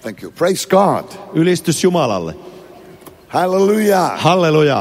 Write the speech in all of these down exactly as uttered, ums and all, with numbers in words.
Thank you. Praise God. Ylistys Jumalalle. Hallelujah. Halleluja.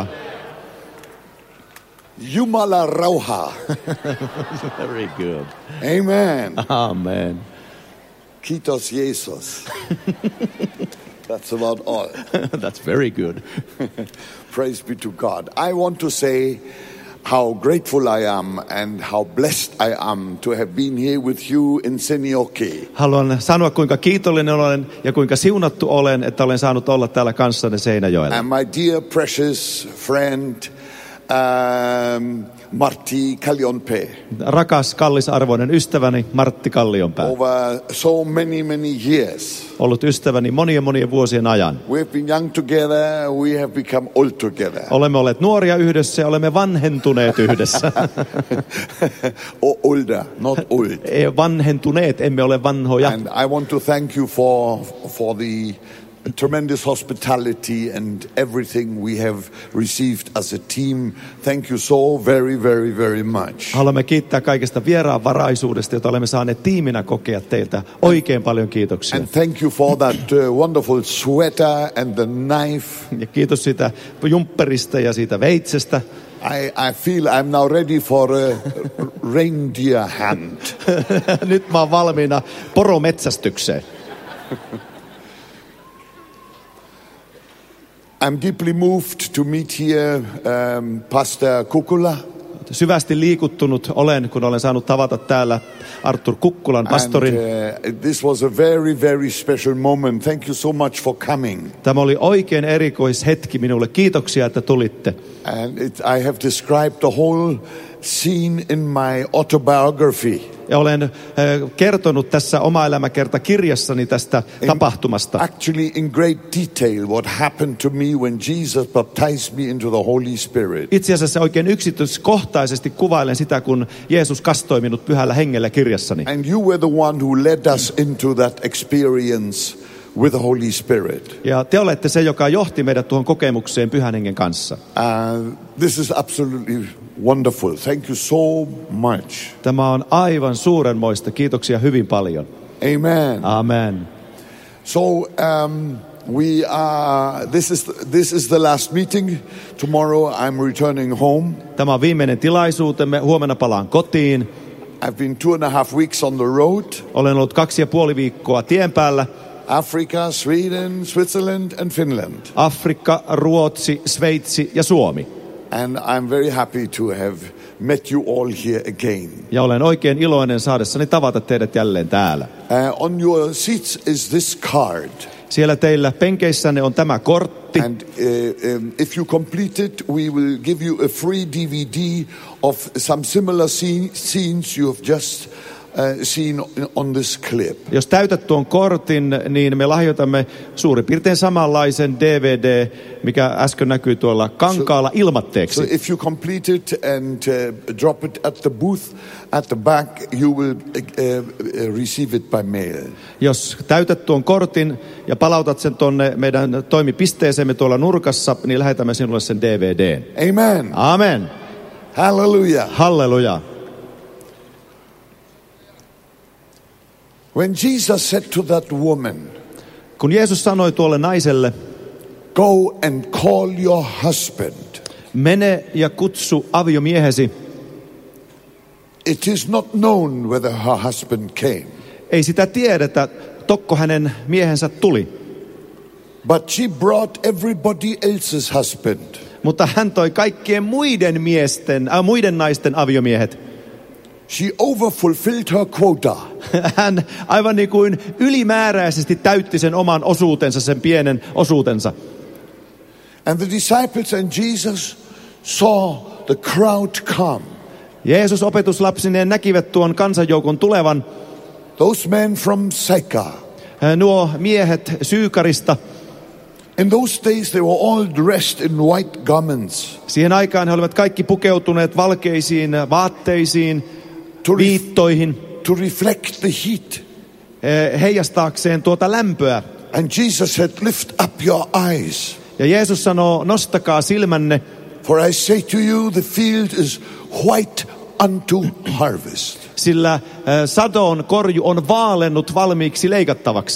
Jumala rauha. Very good. Amen. Amen. Kiitos Jesus. That's about all. That's very good. Praise be to God. I want to say how grateful I am and how blessed I am to have been here with you in Seinäjoki. Haluan sanoa, kuinka kiitollinen olen ja kuinka siunattu olen, että olen saanut olla täällä kanssanne Seinäjoella. And my dear precious friend um, Martti Kallionpää. Rakas, kallisarvoinen ystäväni Martti Kallionpää. Over so many, many years. Ollut ystäväni monien monien vuosien ajan. We have been young together, we have become old together. Olemme olleet nuoria yhdessä ja olemme vanhentuneet yhdessä. Or older, not old. Vanhentuneet, emme ole vanhoja. And I want to thank you for for the tremendous hospitality and everything we have received as a team. Thank you so very, very, very much. Haluamme kiittää kaikesta vieraanvaraisuudesta, jota olemme saaneet tiiminä kokea teiltä. Oikein paljon kiitoksia. And thank you for that uh, wonderful sweater and the knife. Ja kiitos siitä jumpperista ja siitä veitsestä. I, I feel I'm now ready for a reindeer hunt. Nyt mä oon valmiina porometsästykseen. I'm deeply moved to meet here um, Pastor Kukula. Syvästi liikuttunut olen, kun olen saanut tavata täällä Artur Kukkulan pastorin. And, uh, this was a very, very special moment. Thank you so much for coming. Tämä oli oikein erikoishetki minulle. Kiitoksia, että tulitte. And it, I have described the whole scene in my autobiography. Ja olen äh, kertonut tässä oma elämäkertakirjassani tästä in, tapahtumasta. Actually in great detail what happened to me when Jesus baptized me into the Holy Spirit. Itse asiassa oikein yksityiskohtaisesti kuvailen sitä, kun Jeesus kastoi minut pyhällä hengellä kirjassani. And you were the one who led us into that experience with the Holy Spirit. Ja te olette se, joka johti meidät tuohon kokemukseen pyhän hengen kanssa. Uh, this is absolutely wonderful. Thank you so much. Tämä on aivan suurenmoista. Kiitoksia hyvin paljon. Amen. Amen. So um, we are. This is this is the last meeting. Tomorrow I'm returning home. Tämä on viimeinen tilaisuutemme. Huomenna palaan kotiin. I've been two and a half weeks on the road. Olen ollut kaksi ja puoli viikkoa tien päällä. Africa, Sweden, Switzerland and Finland. Afrikka, Ruotsi, Sveitsi ja Suomi. And I'm very happy to have met you all here again. Ja olen oikein iloinen saadessani tavata teidät jälleen täällä. Uh, on your seats is this card. Siellä teillä penkeissänne on tämä kortti. And uh, um, if you complete it, we will give you a free D V D of some similar scene, scenes you have just Uh, seen on this clip. Jos täytät tuon kortin, niin me lahjoitamme suurin piirtein samanlaisen D V D, mikä äsken näkyy tuolla kankaalla, so, ilmatteeksi. So if you complete it and uh, drop it at the booth at the back, you will uh, uh, receive it by mail. Jos täytät tuon kortin ja palautat sen tuonne meidän toimipisteeseemme tuolla nurkassa, niin lähetämme sinulle sen D V D. Amen. Amen. Hallelujah. Halleluja. When Jesus said to that woman, kun Jeesus sanoi tuolle naiselle, go and call your husband. Mene ja kutsu aviomiehesi. It is not known whether her husband came. Ei sitä tiedetä, tokko hänen miehensä tuli. But she brought everybody else's husband. Mutta hän toi kaikkien muiden miesten, äh, muiden naisten aviomiehet. She overfulfilled her quota. Hän aivan niin kuin ylimääräisesti täytti sen oman osuutensa, sen pienen osuutensa. And the disciples and Jesus saw the crowd come. Jeesus opetuslapsineen näkivät tuon kansanjoukon tulevan. Those men from Sychar. Nuo miehet Syykarista. In those days they were all dressed in white garments. Siihen aikaan he olivat kaikki pukeutuneet valkeisiin vaatteisiin, viittoihin. To reflect the heat. Heijastaakseen tuota lämpöä. And Jesus said, lift up your eyes. Ja Jeesus sanoo, nostakaa silmänne. For I say to you, the field is white unto harvest. Sillä sadon korju on vaalennut valmiiksi leikattavaksi.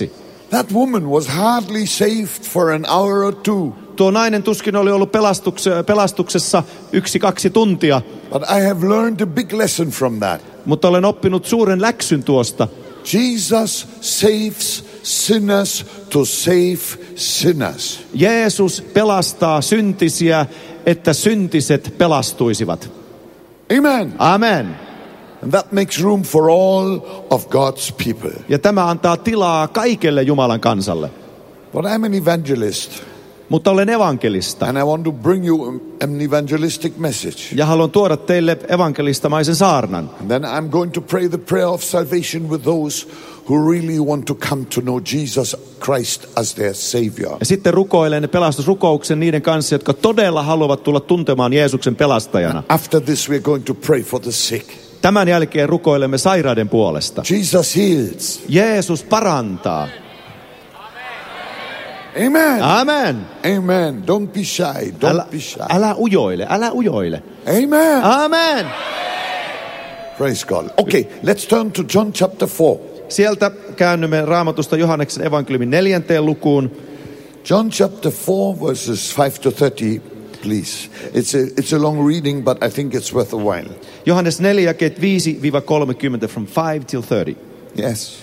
That woman was hardly saved for an hour or two. Tuo nainen tuskin oli ollut pelastuksessa, pelastuksessa yksi, kaksi tuntia. But I have learned a big lesson from that. Mutta olen oppinut suuren läksyn tuosta. Jesus saves sinners to save sinners. Jeesus pelastaa syntisiä, että syntiset pelastuisivat. Amen. Amen. And that makes room for all of God's people. Ja tämä antaa tilaa kaikelle Jumalan kansalle. But I'm an evangelist. Mutta olen evankelista. And I want to bring you an evangelistic message. Ja haluan tuoda teille evankelistamaisen saarnan. And then I'm going to pray the prayer of salvation with those who really want to come to know Jesus Christ as their Savior. Ja sitten rukoilen pelastusrukouksen niiden kanssa, jotka todella haluavat tulla tuntemaan Jeesuksen pelastajana. After this we're going to pray for the sick. Tämän jälkeen rukoilemme sairaiden puolesta. Jesus heals. Jeesus parantaa. Amen. Amen. Amen. Don't be shy. Don't Älä, be shy. älä ujoile, älä ujoile. Amen. Amen. Praise God. Okay, let's turn to John chapter four. Sieltä käännymme Raamatusta Johanneksen evankeliumin neljänteen lukuun. John chapter four verses five to thirty, please. It's a, it's a long reading, but I think it's worth a while. Johannes neljä jakeet viisi kolmekymmentä, from five till thirty. Yes.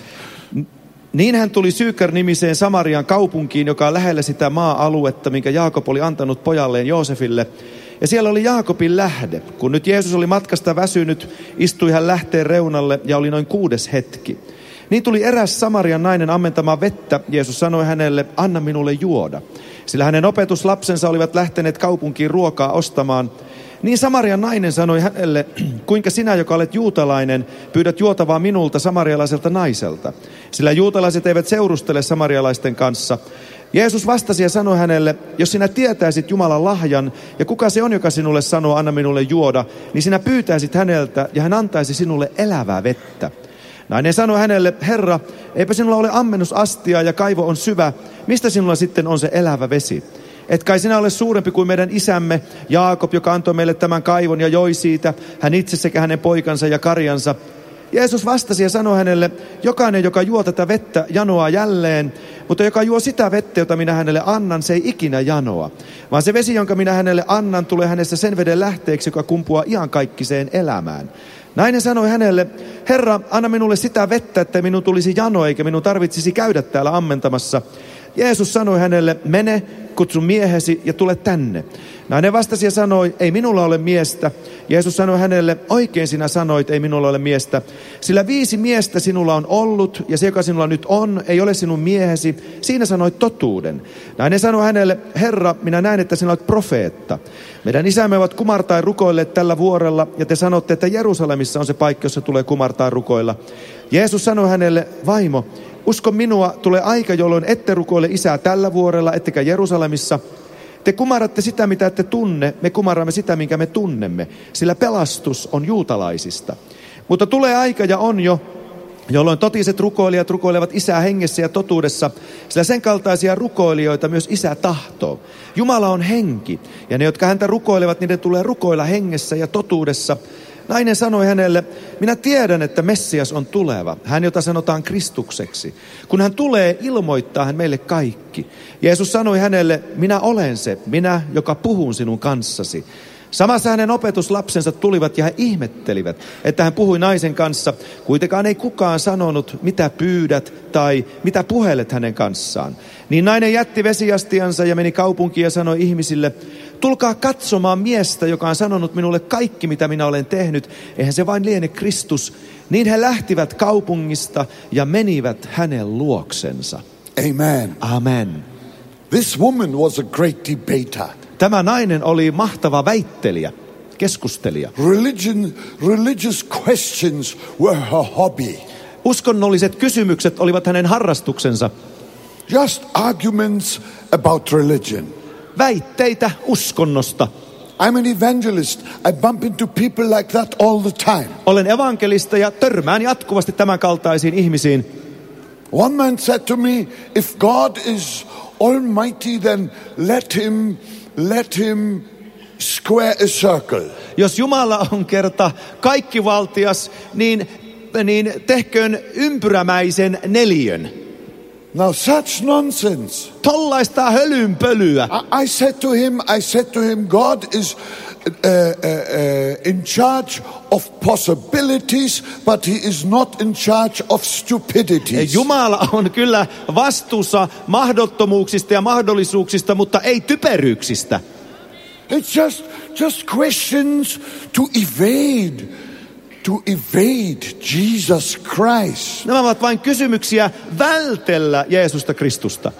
Niin hän tuli Syykar-nimiseen Samarian kaupunkiin, joka on lähellä sitä maa-aluetta, minkä Jaakob oli antanut pojalleen Joosefille. Ja siellä oli Jaakobin lähde. Kun nyt Jeesus oli matkasta väsynyt, istui hän lähteen reunalle ja oli noin kuudes hetki. Niin tuli eräs Samarian nainen ammentamaan vettä. Jeesus sanoi hänelle, anna minulle juoda. Sillä hänen opetuslapsensa olivat lähteneet kaupunkiin ruokaa ostamaan. Niin Samarian nainen sanoi hänelle, kuinka sinä, joka olet juutalainen, pyydät juotavaa minulta samarialaiselta naiselta. Sillä juutalaiset eivät seurustele samarialaisten kanssa. Jeesus vastasi ja sanoi hänelle, jos sinä tietäisit Jumalan lahjan ja kuka se on, joka sinulle sanoo, anna minulle juoda, niin sinä pyytäisit häneltä ja hän antaisi sinulle elävää vettä. Nainen sanoi hänelle, Herra, eipä sinulla ole ammennusastia ja kaivo on syvä, mistä sinulla sitten on se elävä vesi? Et kai sinä ole suurempi kuin meidän isämme Jaakob, joka antoi meille tämän kaivon ja joi siitä, hän itse sekä hänen poikansa ja karjansa. Jeesus vastasi ja sanoi hänelle, jokainen, joka juo tätä vettä, janoaa jälleen, mutta joka juo sitä vettä, jota minä hänelle annan, se ei ikinä janoa. Vaan se vesi, jonka minä hänelle annan, tulee hänestä sen veden lähteeksi, joka kumpuaa iankaikkiseen elämään. Nainen sanoi hänelle, Herra, anna minulle sitä vettä, että minun tulisi jano, eikä minun tarvitsisi käydä täällä ammentamassa. Jeesus sanoi hänelle, mene, kutsu miehesi ja tule tänne. Nainen vastasi ja sanoi, ei minulla ole miestä. Jeesus sanoi hänelle, oikein sinä sanoit, ei minulla ole miestä. Sillä viisi miestä sinulla on ollut, ja se, joka sinulla nyt on, ei ole sinun miehesi. Siinä sanoit totuuden. Nainen sanoi hänelle, Herra, minä näen, että sinä olet profeetta. Meidän isämme ovat kumartain rukoilleet tällä vuorella, ja te sanotte, että Jerusalemissa on se paikka, jossa tulee kumartain rukoilla. Jeesus sanoi hänelle, vaimo, usko minua, tulee aika, jolloin ette rukoile isää tällä vuorella, ettekä Jerusalemissa. Te kumarratte sitä, mitä ette tunne, me kumarramme sitä, minkä me tunnemme, sillä pelastus on juutalaisista. Mutta tulee aika ja on jo, jolloin totiset rukoilijat rukoilevat isää hengessä ja totuudessa, sillä sen kaltaisia rukoilijoita myös isä tahtoo. Jumala on henki, ja ne, jotka häntä rukoilevat, niiden tulee rukoilla hengessä ja totuudessa. Nainen sanoi hänelle, minä tiedän, että Messias on tuleva, hän jota sanotaan Kristukseksi. Kun hän tulee, ilmoittaa hän meille kaikki. Jeesus sanoi hänelle, minä olen se, minä, joka puhun sinun kanssasi. Samassa hänen opetuslapsensa tulivat ja he ihmettelivät, että hän puhui naisen kanssa. Kuitenkaan ei kukaan sanonut, mitä pyydät tai mitä puhelet hänen kanssaan. Niin nainen jätti vesiastiansa ja meni kaupunkiin ja sanoi ihmisille, tulkaa katsomaan miestä, joka on sanonut minulle kaikki, mitä minä olen tehnyt. Eihän se vain liene Kristus. Niin he lähtivät kaupungista ja menivät hänen luoksensa. Amen. Amen. This woman was a great debater. Tämä nainen oli mahtava väittelijä, keskustelija. Religion, religious questions were her hobby. Uskonnolliset kysymykset olivat hänen harrastuksensa. Just arguments about religion. Väitteitä uskonnosta. I'm an evangelist. I bump into people like that all the time. Olen evankelista ja törmään jatkuvasti tämän kaltaisiin ihmisiin. One man said to me, if God is almighty, then let him, let him square a circle. Jos Jumala on kerta kaikkivaltias, niin, niin tehköön ympyrämäisen neliön. Now such nonsense. Tollaista hölynpölyä. I, I said to him, I said to him, God is uh, uh, uh, in charge of possibilities, but he is not in charge of stupidities. Jumala on kyllä vastuussa mahdottomuuksista ja mahdollisuuksista, mutta ei typeryyksistä. It's just, just questions to evade, to evade Jesus Christ. Nämä ovat vain kysymyksiä vältellä Jeesusta Kristusta.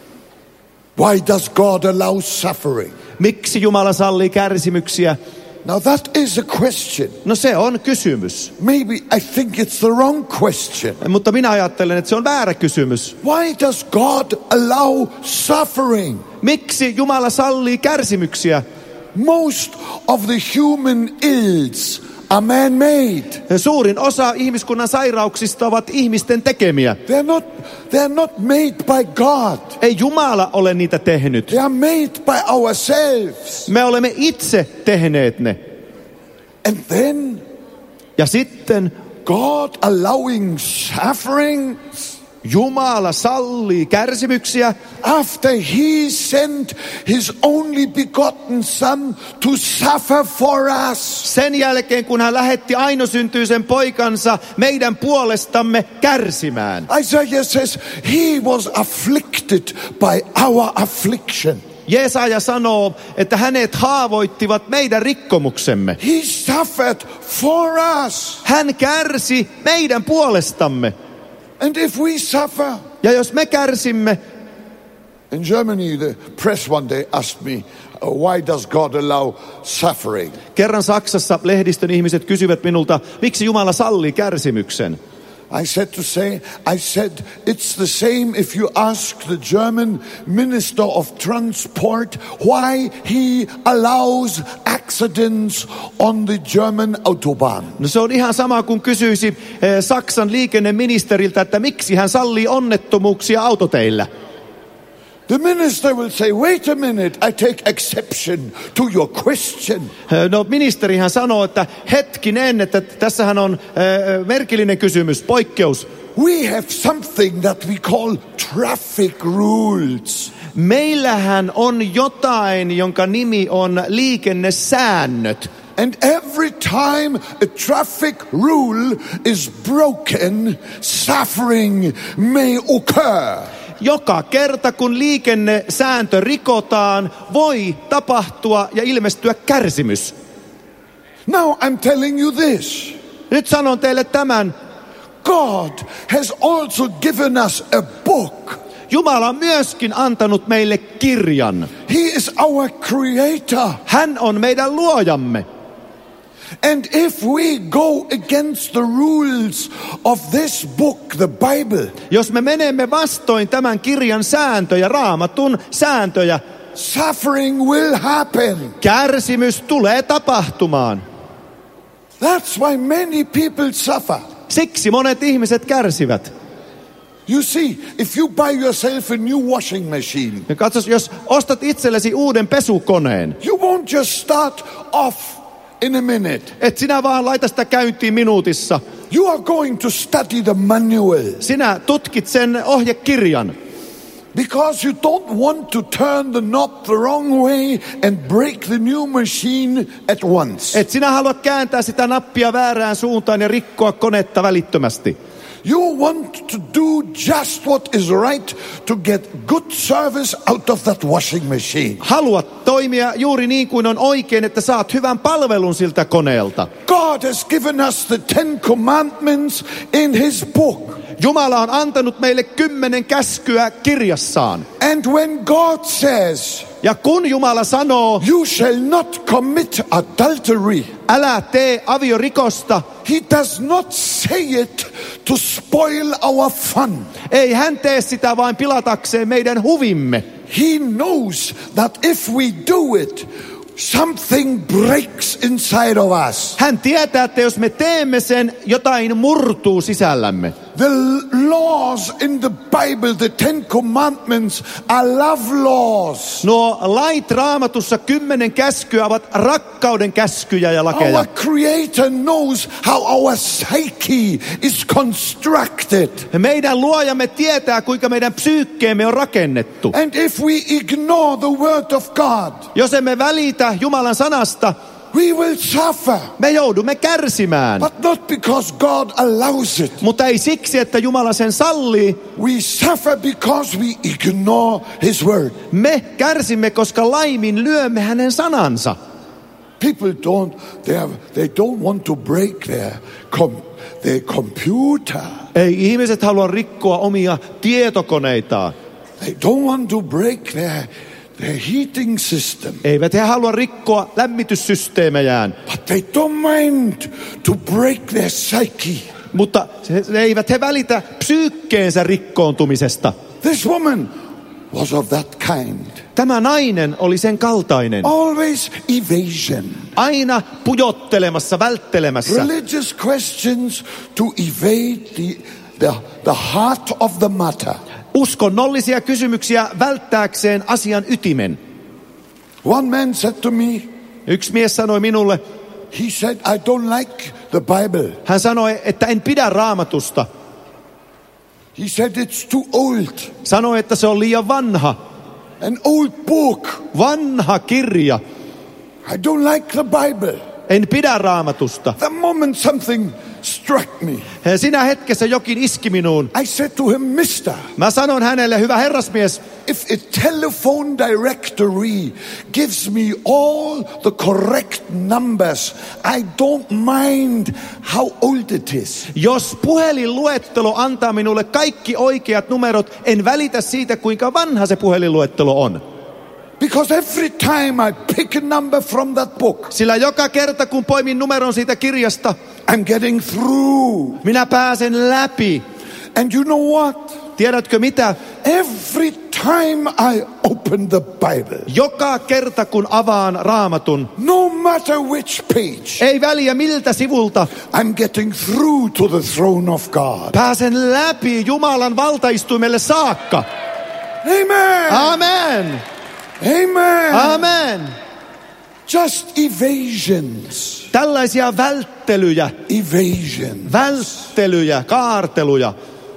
Why does God allow suffering? Miksi Jumala sallii kärsimyksiä? Now that is a question. No se on kysymys. Maybe I think it's the wrong question. Mutta minä ajattelen, että se on väärä kysymys. Why does God allow suffering? Miksi Jumala sallii kärsimyksiä? Most of the human ills are man-made. Suurin osa ihmiskunnan sairauksista ovat ihmisten tekemiä. They're not, they're not made by God. Ei Jumala ole niitä tehnyt. They are made by ourselves. Me olemme itse tehneet ne. And then Ja sitten God allowing suffering Jumala sallii kärsimyksiä after he sent his only begotten son to suffer for us. sen jälkeen, kun hän lähetti ainosyntyisen poikansa meidän puolestamme kärsimään. Isaiah says he was afflicted by our affliction. Jeesaja sanoo, että hänet haavoittivat meidän rikkomuksemme. He suffered for us. Hän kärsi meidän puolestamme. And if we suffer, Ja jos me kärsimme, in Germany the press one day asked me, uh, why does God allow suffering? kerran Saksassa lehdistön ihmiset kysyvät minulta, miksi Jumala sallii kärsimyksen? I said to say, I said, it's the same if you ask the German Minister of Transport why he allows accidents on the German Autobahn. No se on ihan sama kuin kysyisi eh, Saksan liikenneministeriltä, että miksi hän sallii onnettomuuksia autoteillä. The minister will say, wait a minute, I take exception to your question. Eh, No ministerihän sanoo, että hetkinen, että tässähän on eh, merkillinen kysymys, poikkeus. We have something that we call traffic rules. Meillähän on jotain, jonka nimi on liikennesäännöt. And every time a traffic rule is broken, suffering may occur. Joka kerta kun liikennesääntö rikotaan, voi tapahtua ja ilmestyä kärsimys. Now I'm telling you this. Nyt sanon teille tämän. God has also given us a book. Jumala on myöskin antanut meille kirjan. He is our creator. Hän on meidän luojamme. And if we go against the rules of this book, the Bible, Jos me menemme vastoin tämän kirjan sääntöjä, Raamatun sääntöjä, suffering will happen. kärsimys tulee tapahtumaan. That's why many people suffer. Siksi monet ihmiset kärsivät. You see, if you buy yourself a new washing machine, Ja katsos, jos ostat itsellesi uuden pesukoneen, you won't just start off in a minute. et sinä vaan laita sitä käyntiin minuutissa. You are going to study the manual Sinä tutkit sen ohjekirjan, because you don't want to turn the knob the wrong way and break the new machine at once. et sinä halua kääntää sitä nappia väärään suuntaan ja rikkoa konetta välittömästi. You want to do just what is right to get good service out of that washing machine. Haluat toimia juuri niin kuin on oikein, että saat hyvän palvelun siltä koneelta. God has given us the Ten Commandments in His book. Jumala on antanut meille kymmenen käskyä kirjassaan. And when God says, Ja kun Jumala sanoo, you shall not commit adultery, älä tee aviorikosta, He does not say it to spoil our fun. ei hän tee sitä vain pilatakseen meidän huvimme. He knows that if we do it, something breaks inside of us. Hän tietää, että jos me teemme sen, jotain murtuu sisällämme. the laws in the Bible, the Ten Commandments, are love laws. Nuo lait Raamatussa kymmenen käskyä ovat rakkauden käskyjä ja lakeja. Our Creator knows how our psyche is constructed. Meidän luojamme tietää, kuinka meidän psyykkeemme on rakennettu. And if we ignore the word of God, Jos emme välitä Jumalan sanasta, we will suffer. me joudumme kärsimään. But not because God allows it. Mutta ei siksi, että Jumala sen sallii. We suffer because we ignore His word. Me kärsimme, koska laimin lyömme hänen sanansa. People don't, they, have, they don't want to break their, com, their computer. Ei ihmiset halua rikkoa omia tietokoneitaan. They don't want to break their, their heating system. Eivät he halua rikkoa lämmityssysteemejään. But they don't mind to break their psyche. Mutta he, eivät he välitä psyykkeensä rikkoontumisesta. This woman was of that kind. Tämä nainen oli sen kaltainen. Always evasion. Aina pujottelemassa, välttelemässä. Religious questions to evade the, the, the heart of the matter. Uskonnollisia kysymyksiä välttääkseen asian ytimen. One man said to me, Yksi mies sanoi minulle, he said, I don't like the Bible. hän sanoi, että en pidä Raamatusta. He said it's too old. Sanoi, että se on liian vanha. An old book. Vanha kirja. I don't like the Bible. En pidä Raamatusta. The moment something struck me, Sinä hetkessä jokin iski minuun. I said to him, Mister, Mä sanon hänelle, hyvä herrasmies, if a telephone directory gives me all the correct numbers, I don't mind how old it is. jos puhelinluettelo antaa minulle kaikki oikeat numerot, en välitä siitä, kuinka vanha se puhelinluettelo on. Because every time I pick a number from that book, Sillä joka kerta, kun poimin numeron siitä kirjasta, I'm getting through. minä pääsen läpi. And you know what? Tiedätkö mitä? Every time I open the Bible, Joka kerta, kun avaan Raamatun, no matter which page, ei väliä miltä sivulta, I'm getting through to the throne of God. pääsen läpi Jumalan valtaistuimelle saakka. Amen. Amen. Amen. Amen. Just evasions. Tällaisia välttelyjä, Evasion. välttelyjä, kaarteluja.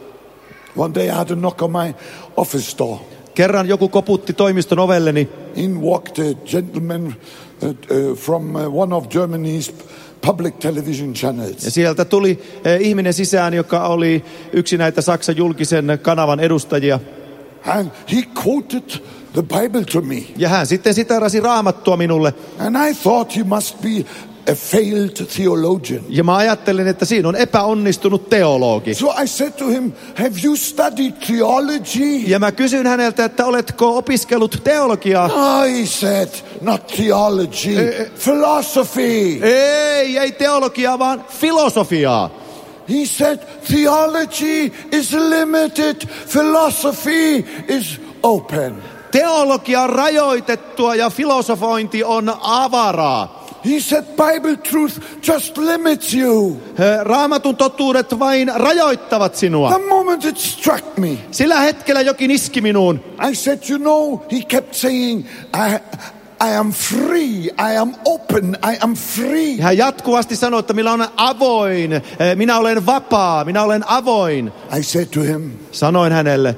One day I had a knock on my office door. Kerran joku koputti toimiston ovelleni. In walked a gentleman uh, uh, from uh, one of Germany's public television channels. Ja sieltä tuli eh, ihminen sisään, joka oli yksi näitä Saksan julkisen kanavan edustajia. And he quoted the Bible to me. Ja hän sitten siteerasi Raamattua minulle. And I thought he must be a failed theologian. Ja mä ajattelin, että siinä on epäonnistunut teologi. So I said to him, have you studied theology? Ja mä kysyin häneltä, että oletko opiskellut teologiaa? No, he said, not theology, philosophy. Ei, ei teologiaa, vaan filosofiaa. He said, theology is limited, philosophy is open. Teologia on rajoitettua ja filosofointi on avaraa. He said, Bible truth just limits you. Raamatun totuudet vain rajoittavat sinua. The moment it struck me, Sillä hetkellä jokin iski minuun. I said, you know, he kept saying, I, I am free, I am open, I am free. Hän jatkuvasti sanoi, että minä olen avoin, minä olen vapaa, minä olen avoin. I said to him, Sanoin hänelle,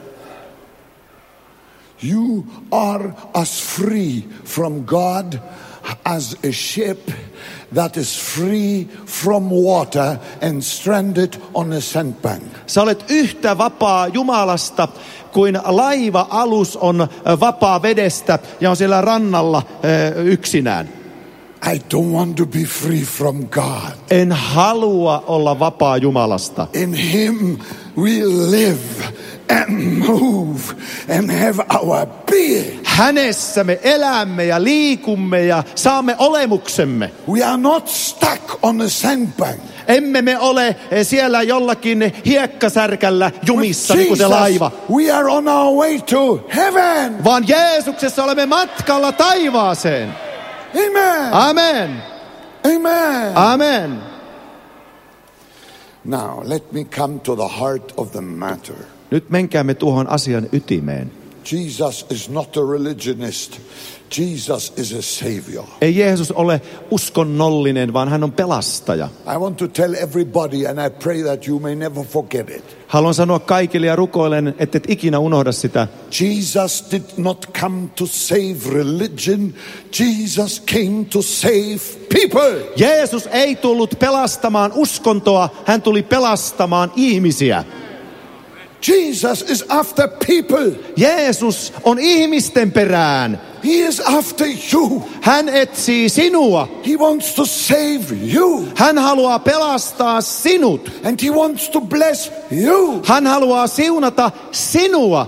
you are as free from God as a ship that is free from water and stranded on a sandbank. sä olet yhtä vapaa Jumalasta kuin laiva-alus on vapaa vedestä ja on siellä rannalla yksinään. I don't want to be free from God. En halua olla vapaa Jumalasta. In Him we live and move and have our being. Hänessä me elämme ja liikumme ja saamme olemuksemme. We are not stuck on a sandbank. Emme me ole siellä jollakin hiekkasärkällä jumissa niin kuin se laiva. We are on our way to heaven. Vaan Jeesuksessa olemme matkalla taivaaseen. Amen. Amen. Amen. Amen. Now, let me come to the heart of the matter. Nyt menkäämme tuohon asian ytimeen. Jesus is not a religionist. Jesus is a savior. Ei Jeesus ole uskonnollinen, vaan hän on pelastaja. I want to tell everybody, and I pray that you may never forget it. Haluan sanoa kaikille ja rukoilen, että et ikinä unohda sitä. Jesus did not come to save religion. Jesus came to save people. Jeesus ei tullut pelastamaan uskontoa, hän tuli pelastamaan ihmisiä. Jesus is after people. Jeesus on ihmisten perään. He is after you. Hän etsii sinua. He wants to save you. Hän haluaa pelastaa sinut. And he wants to bless you. Hän haluaa siunata sinua.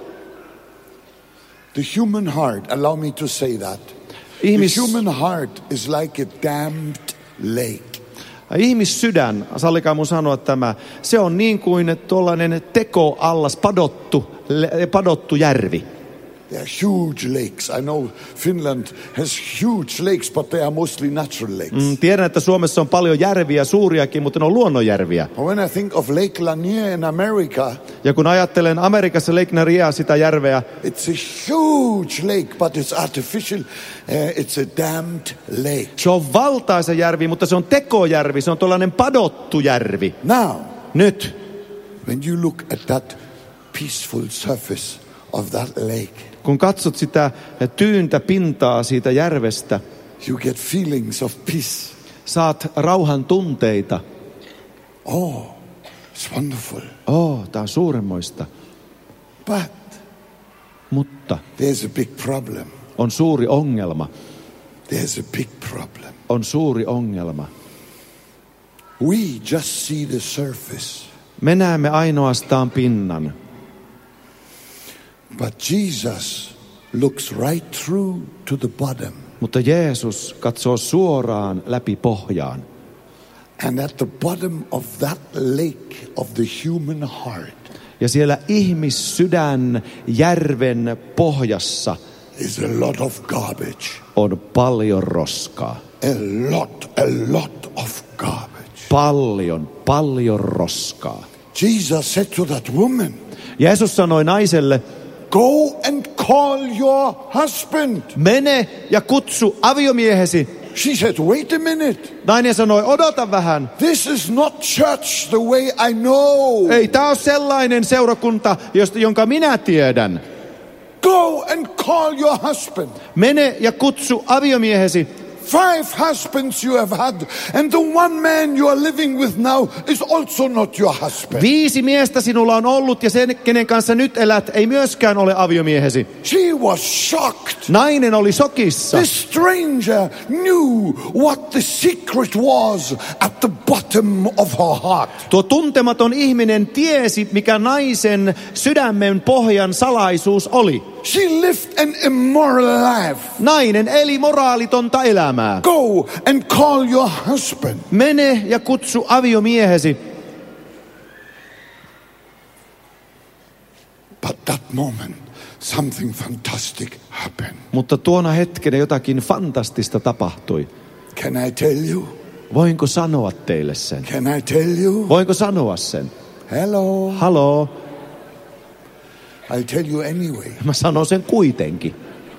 The human heart, allow me to say that. Ihmis... The human heart is like a dammed lake. Ihmissydän, sallikaa mun sanoa tämä, se on niin kuin tuollainen tekoallas, padottu, padottu järvi. They are huge lakes. I know Finland has huge lakes, but they are mostly natural lakes. Mm, tiedän, että Suomessa on paljon järviä, suuriakin, mutta ne on luonnonjärviä. But when I think of Lake Lanier in America, ja kun ajattelen Amerikassa Lake Lanier, sitä järveä, it's a huge lake, but it's artificial. Uh, it's a dammed lake. Se on valtaisa järvi, mutta se on tekojärvi, se on tuollainen padottu järvi. Now, nyt, when you look at that peaceful surface of that lake, kun katsot sitä tyyntä pintaa siitä järvestä, you get feelings of peace. Saat rauhan tunteita. Oh, it's wonderful. Oh, tää on suuremmoista. But Mutta there's a big problem. On suuri ongelma. There's a big problem. On suuri ongelma. We just see the surface. Me näemme ainoastaan pinnan. But Jesus looks right through to the bottom. Mutta Jeesus katsoo suoraan läpi pohjaan. And at the bottom of that lake of the human heart, ja siellä ihmissydän järven pohjassa is a lot of garbage. On paljon roskaa. A lot, a lot of garbage. Paljon, paljon roskaa. Jesus said to that woman, Jeesus sanoi naiselle, go and call your husband. Mene ja kutsu aviomiehesi. She said, wait a minute. Nainen sanoi, odota vähän. This is not church the way I know. Ei tää ole sellainen seurakunta, josta, jonka minä tiedän. Go and call your husband. Mene ja kutsu aviomiehesi. Five husbands you have had, and the one man you are living with now is also not your husband. Viisi miestä sinulla on ollut, ja sen, kenen kanssa nyt elät, ei myöskään ole aviomiehesi. She was shocked. Nainen oli shokissa. This stranger knew what the secret was at the bottom of her heart. Tuo tuntematon ihminen tiesi, mikä naisen sydämen pohjan salaisuus oli. She lived an immoral life. Nainen eli moraalitonta elämää. Go and call your husband. Mene ja kutsu aviomiehesi. But that moment, something fantastic happened. Mutta tuona hetkenä jotakin fantastista tapahtui. Can I tell you? Voinko sanoa teille sen? Can I tell you? Voinko sanoa sen? Hello. Haloo. I'll tell you anyway. Mä sanon sen kuitenkin.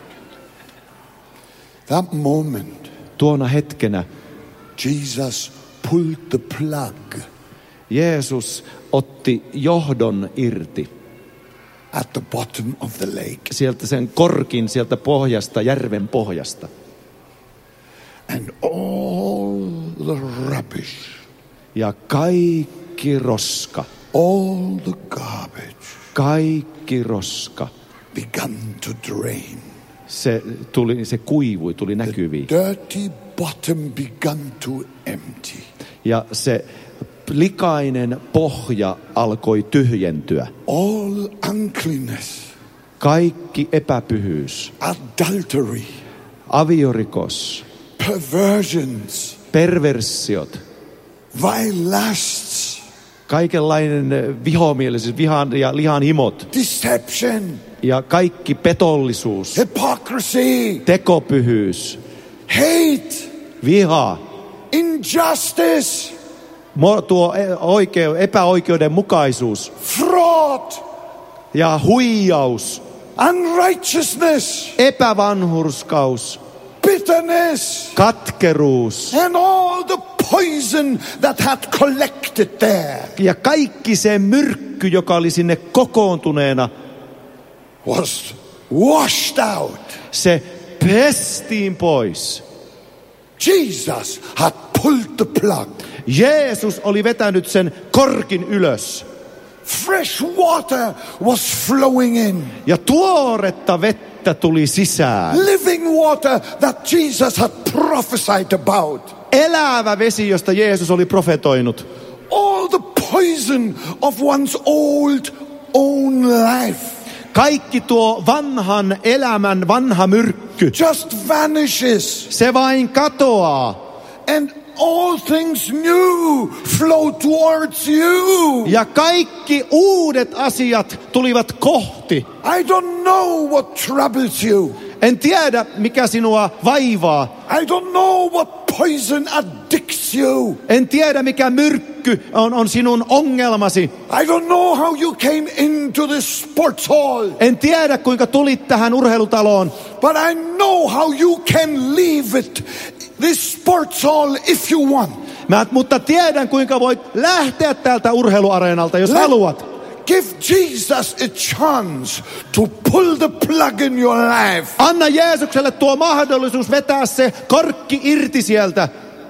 That moment, tuona hetkenä Jesus pulled the plug. Jeesus otti johdon irti. At the bottom of the lake. Sieltä sen korkin, sieltä pohjasta, järven pohjasta. And all the rubbish. Ja kaikki roska. All the garbage. Kaikki roska. Began to drain. Se tuli, se kuivui, tuli näkyviin. The dirty bottom began to empty. Ja se likainen pohja alkoi tyhjentyä. All uncleanness. Kaikki epäpyhyys. Adultery. Aviorikos. Perversions. Perversiot. Vile lusts. Kaikenlainen vihomielisyys, vihan ja lihan himot. Deception. Ja kaikki petollisuus. Hypocrisy. Tekopyhyys. Hate. Viha. Injustice. Mo- tuo oikeu, epäoikeudenmukaisuus fraud, ja huijaus, unrighteousness, epävanhurskaus, bitterness, katkeruus and all the poison that had collected there ja kaikki se myrkky, joka oli sinne kokoontuneena, was washed out. se pestiin pois. Jesus had pulled the plug. Jeesus oli vetänyt sen korkin ylös. Fresh water was flowing in. Ja tuoretta vettä tuli sisään. Living water that Jesus had prophesied about. Elävä vesi, josta Jeesus oli profetoinut. All the poison of one's old own life Kaikki tuo vanhan elämän vanha myrkky, just vanishes. se vain katoaa. And all things new flow towards you. Ja kaikki uudet asiat tulivat kohti. I don't know what troubles you. En tiedä, mikä sinua vaivaa. I don't know what poison addicts you. En tiedä, mikä myrkky on, on sinun ongelmasi. I don't know how you came into this sports hall. En tiedä, kuinka tulit tähän urheilutaloon. But I know how you can leave it, this sports hall, if you want. Mä, mutta tiedän, kuinka voit lähteä täältä urheiluareenalta, jos Let- haluat. Give Jesus a chance to pull the plug in your life. Anna Jeesukselle tuo mahdollisuus vetää se korkki irti sieltä.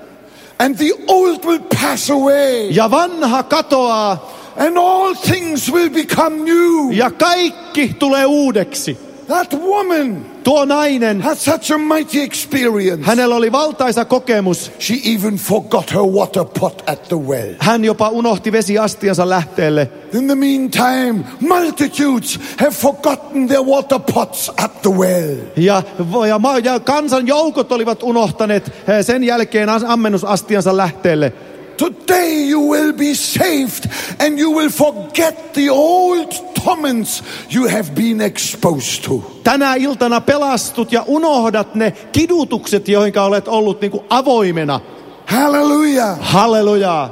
And the old will pass away. Ja vanha katoaa. And all things will become new. Ja kaikki tulee uudeksi. That woman Tuo nainen, had such a mighty experience. hänellä oli valtaisa kokemus. She even forgot her water pot at the well. Hän jopa unohti vesiastiansa lähteelle. In the meantime, multitudes have forgotten their water pots at the well. Ja, ja, ma- ja kansan joukot olivat unohtaneet eh, sen jälkeen as- ammennusastiansa lähteelle. Today you will be saved and you will forget the old torments you have been exposed to. Tänä iltana pelastut ja unohdat ne kidutukset, joihin olet ollut niin kuin avoimena. Hallelujah. Hallelujaa.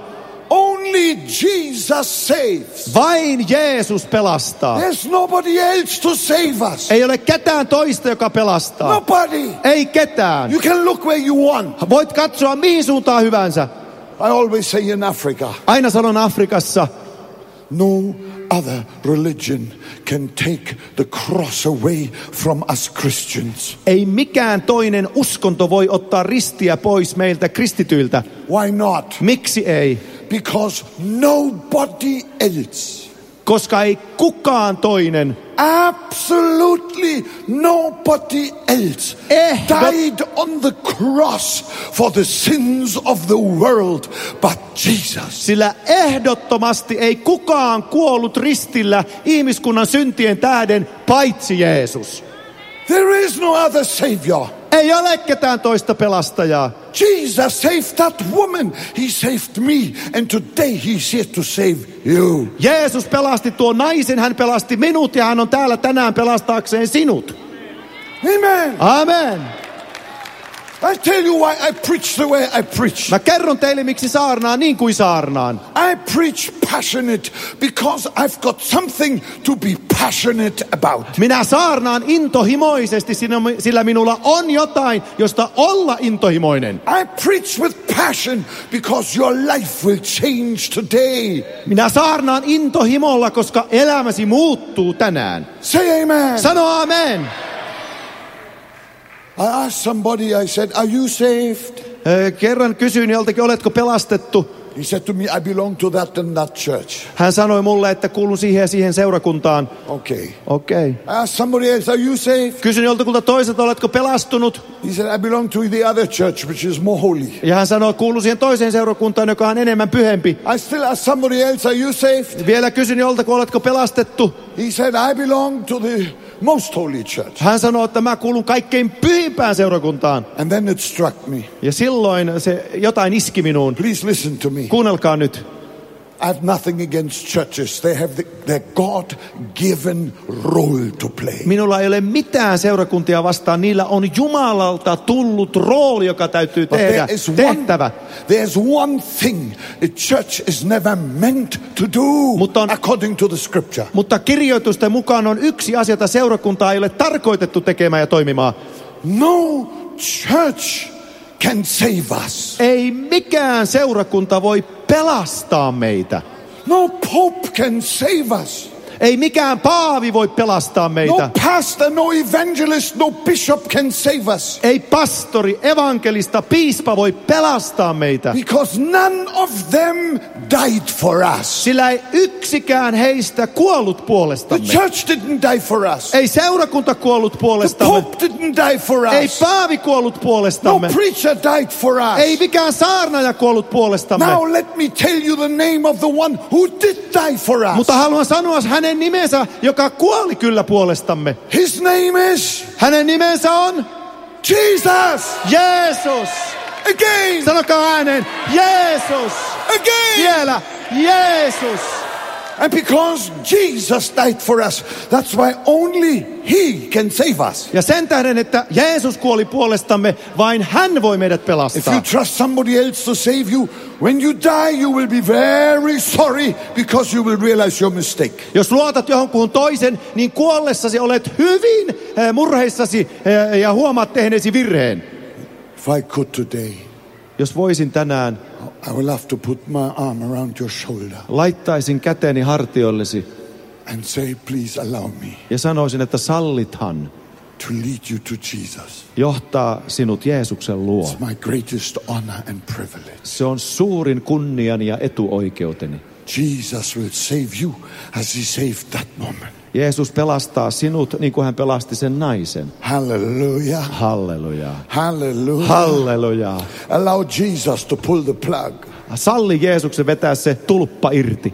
Only Jesus saves. Vain Jeesus pelastaa. There's nobody else to save us. Ei ole ketään toista, joka pelastaa. Nobody. Ei ketään. You can look where you want. Voit katsoa mihin suuntaan hyvänsä. I always say in Africa, Aina sanon Afrikassa, no other religion can take the cross away from us Christians. ei mikään toinen uskonto voi ottaa ristiä pois meiltä kristityiltä. Why not? Miksi ei? Because nobody else, Koska ei kukaan toinen, absolutely nobody else, Ehdot- died on the cross for the sins of the world but Jesus. sillä ehdottomasti ei kukaan kuollut ristillä ihmiskunnan syntien tähden paitsi Jeesus. There is no other savior. Ei ole ketään toista pelastajaa. Jesus saved that woman. He saved me. And today he's here to save you. Jeesus pelasti tuon naisen, hän pelasti minut ja hän on täällä tänään pelastaakseen sinut. Amen. Amen. I tell you why I preach the way I preach. Mä kerron teille, miksi saarnaan niin kuin saarnaan. I preach passionate because I've got something to be passionate about. Minä saarnaan intohimoisesti, sillä minulla on jotain, josta olla intohimoinen. I preach with passion because your life will change today. Minä saarnaan intohimolla, koska elämäsi muuttuu tänään. Say amen. Sano amen. I asked somebody, I said, are you saved? Ö, Kerran kysyin joltakin, oletko pelastettu? He said to me, I belong to that and that church. Hän sanoi mulle, että kuulun siihen ja siihen seurakuntaan. Okay. Okei. I asked somebody else, are you saved? Kysyin joltakulta toiselta, oletko pelastunut? He said, I belong to the other church, which is more holy. Ja hän sanoi, kuulun siihen toiseen seurakuntaan, joka on enemmän pyhempi. I still asked somebody else, are you saved? Vielä kysyin joltakin, oletko pelastettu? He said, I belong to the most holy church. Hän sanoi, että mä kuulun kaikkein pyhimpään seurakuntaan. And then it struck me. Ja silloin se jotain iski minuun. Please listen to me. Kuunnelkaa nyt. I have nothing against churches. They have the, their God-given role to play. Minulla ei ole mitään seurakuntia vastaan. Niillä on Jumalalta tullut rooli, joka täytyy tehdä, there is tehtävä. One, there's one thing a church is never meant to do, Mutta on, according to the scripture. Mutta kirjoitusten mukaan on yksi asia, jota seurakuntaa ei ole tarkoitettu tekemään ja toimimaan. No church can save us. Ei mikään seurakunta voi pelastaa meitä. No pope can save us. Ei mikään paavi voi pelastaa meitä. No pastor, no evangelist, no bishop can save us. Ei pastori, evankelista, piispa voi pelastaa meitä. Because none of them died for us. Sillä ei yksikään heistä kuollut The puolestamme. church didn't die for us. Ei seurakunta kuollut The puolestamme. pope didn't die for Ei us. paavi kuollut No puolestamme. preacher died for us. Ei mikään saarnaaja kuollut puolestamme. Now let me tell you the name of the one who did die for us. Mutta haluan sanoa hänen nimensä, joka kuoli kyllä puolestamme. His name is Hänen nimensä on Jesus. Jeesus. Again. Sanokaa ääneen, Jeesus. Again. Vielä, Jeesus. And because Jesus died for us, that's why only He can save us. Ja sen tähden, että Jeesus kuoli puolestamme, vain hän voi meidät If pelastaa. you trust somebody else to save you, when you die you will be very sorry because you will realize your mistake. Jos luotat johonkuun toisen, niin kuollessasi olet hyvin eh, murheissasi eh, ja huomaat tehneesi virheen. If I could today, Jos voisin tänään, I will have to put my arm around your shoulder laittaisin käteni hartioillesi and say, please allow me ja sanoisin, että sallithan to lead you to Jesus. johtaa sinut Jeesuksen luo. It's my greatest honor and privilege. Se on suurin kunniani ja etuoikeuteni. Jesus will save you as He saved that woman. Jeesus pelastaa sinut niin kuin hän pelasti sen naisen. Hallelujah. Halleluja. Hallelujah. Halleluja. Allow Jesus to pull the plug. Salli Jeesuksen vetää se tulppa irti.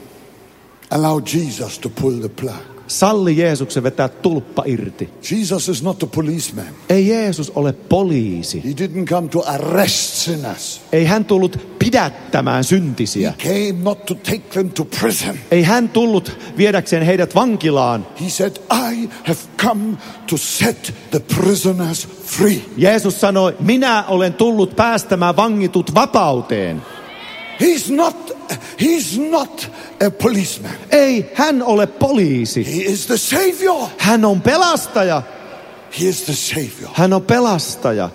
Allow Jesus to pull the plug. Salli Jeesuksen vetää tulppa irti. Jesus is not a policeman. Ei Jeesus ole poliisi. He didn't come to arrest sinners. Ei hän tullut pidättämään syntisiä. He came not to take them to prison. Ei hän tullut viedäkseen heidät vankilaan. He said, I have come to set the prisoners free. Jeesus sanoi, minä olen tullut päästämään vangitut vapauteen. He's not, he's not a policeman. Ei, hän ole poliisi. He is the Savior. Hän on pelastaja. He is the Savior. Hän on pelastaja.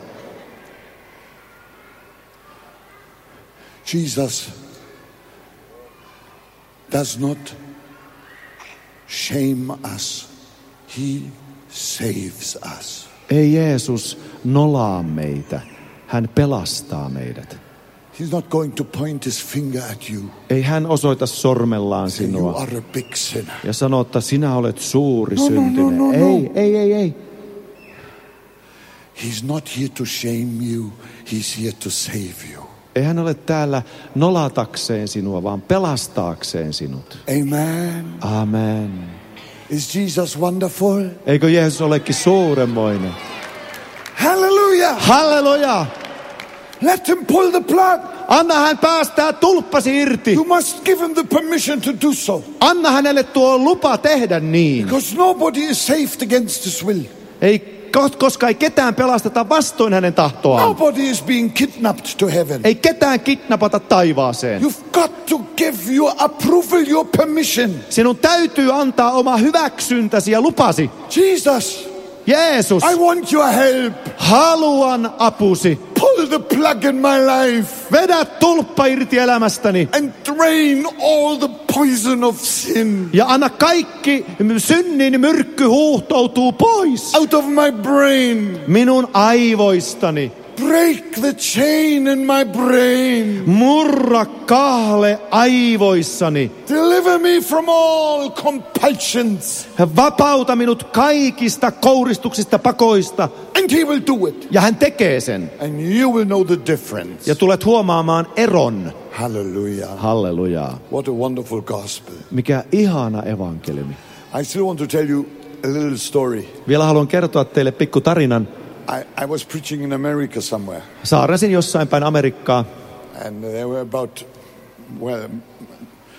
Jesus does not shame us. He saves us. Ei Jeesus nolaa meitä. Hän pelastaa meidät. He's not going to point his finger at you. Ei hän osoita sormellaan Say, you sinua are a big sinner. ja sano, että sinä olet suuri No, no, no, syntinen. no, no. Ei, ei, ei, ei. He's not here to shame you. He's here to save you. Ei hän ole täällä nolatakseen sinua, vaan pelastaakseen sinut. Amen. Amen. Is Jesus wonderful? Eikö Jeesus olekin suuremmoinen? Hallelujah. Halleluja! Let him pull the plug. Anna hän päästää tulppasi irti. You must give him the permission to do so. Anna hänelle tuo lupa tehdä niin. Because nobody is saved against his will. Ei, koska ei ketään pelasteta vastoin hänen tahtoaan. Nobody is being kidnapped to heaven. Ei ketään kidnapata taivaaseen. You've got to give your approval, your permission. Sinun täytyy antaa oma hyväksyntäsi ja lupasi. Jesus, Jeesus, I want your help. haluan apusi. Pull the plug in my life Vedä tulppa irti elämästäni and drain all the poison of sin ja anna kaikki synnin myrkky huuhtoutuu pois out of my brain. minun aivoistani. Break the chain in my brain. Murra kahle aivoissani. Deliver me from all compulsions. Vapauta minut kaikista kouristuksista, pakoista. And he will do it. Ja hän tekee sen. And you will know the difference. Ja tulet huomaamaan eron. Hallelujah. Hallelujaa. What a wonderful gospel. Mikä ihana evankeliumi. I still want to tell you a little story. Vielä haluan kertoa teille pikku tarinan. I, I was preaching in America somewhere. Saarnasin jossain päin Amerikkaa. And there were about, well,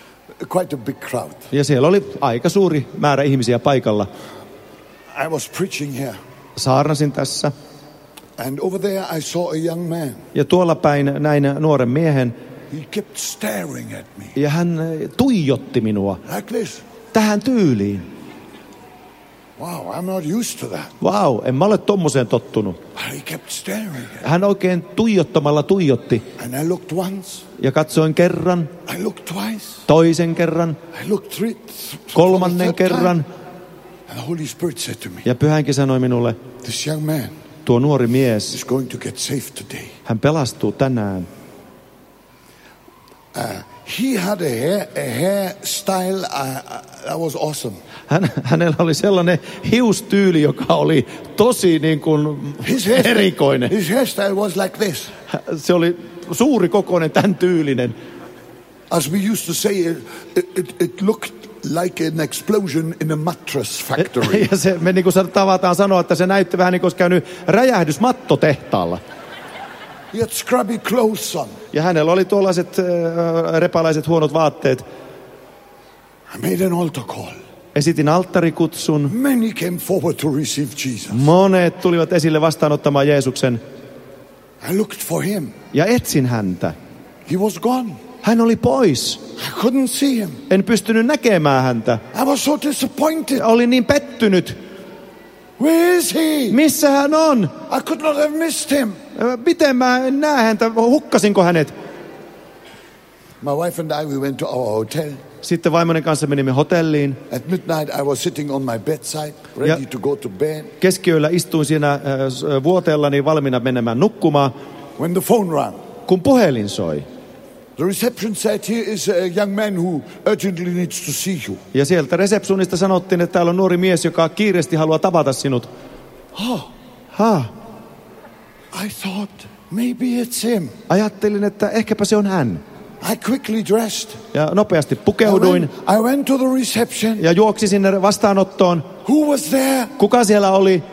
quite a big crowd. Ja siellä oli aika suuri määrä ihmisiä paikalla. I was preaching here. Saarnasin tässä. And over there I saw a young man. Ja tuolla päin näin nuoren miehen. He kept staring at me. Ja hän tuijotti minua. Like this. Tähän tyyliin. Wow, I'm not used to that. Wow, en mä ole tommoseen tottunut. He kept staring. Hän oikein tuijottamalla tuijotti. And I looked once. Ja katsoin kerran. I looked twice. Toisen kerran. I looked three. Kolmannen kerran. And the Holy Spirit said to me. Ja Pyhänkin sanoi minulle. This young man. Tuo nuori mies. Is going to get saved today. Hän pelastuu tänään. Uh, he had a hair, a hairstyle uh, that was awesome. Hän, hänellä oli sellainen hiustyyli, joka oli tosi niin kuin his hairstyle, erikoinen. His hairstyle was like this. Se oli suuri kokoinen, tämän tyylinen. As we used to say, it, it, it looked like an explosion in a mattress factory. Ja se, me niin kuin tavataan sanoa, että se näytti vähän niin kuin olisi käynyt räjähdys mattotehtaalla. He had scrubby clothes on. Ja hänellä oli tuollaiset äh, repalaiset huonot vaatteet. I made an altar call. Esitin alttarikutsun. Many came forward to receive Jesus. Monet tulivat esille vastaanottamaan Jeesuksen. I looked for him. Ja etsin häntä. He was gone. Hän oli pois. I couldn't see him. En pystynyt näkemään häntä. I was so disappointed. Olin niin pettynyt. Where is he? Missä hän on? I could not have missed him. Miten mä en näe häntä? Hukkasinko hänet? My wife and I, we went to our hotel. Sitten vaimonen kanssa menimme hotelliin. At midnight I was sitting on my bedside, ready Ja to go to bed. Keskiyöllä istuin siinä äh, vuoteellani valmiina menemään nukkumaan. When the phone rang. Kun puhelin soi. The reception said, here is a young man who urgently needs to see you. Ja sieltä reseptionista sanottiin, että täällä on nuori mies, joka kiireesti haluaa tavata sinut. Oh, Ha. I thought maybe it's him. Ajattelin, että ehkäpä se on hän. I quickly dressed. Ja nopeasti I pukeuduin. went, I went to the reception. Ja juoksi sinne vastaanottoon. Who was there? Kuka siellä oli?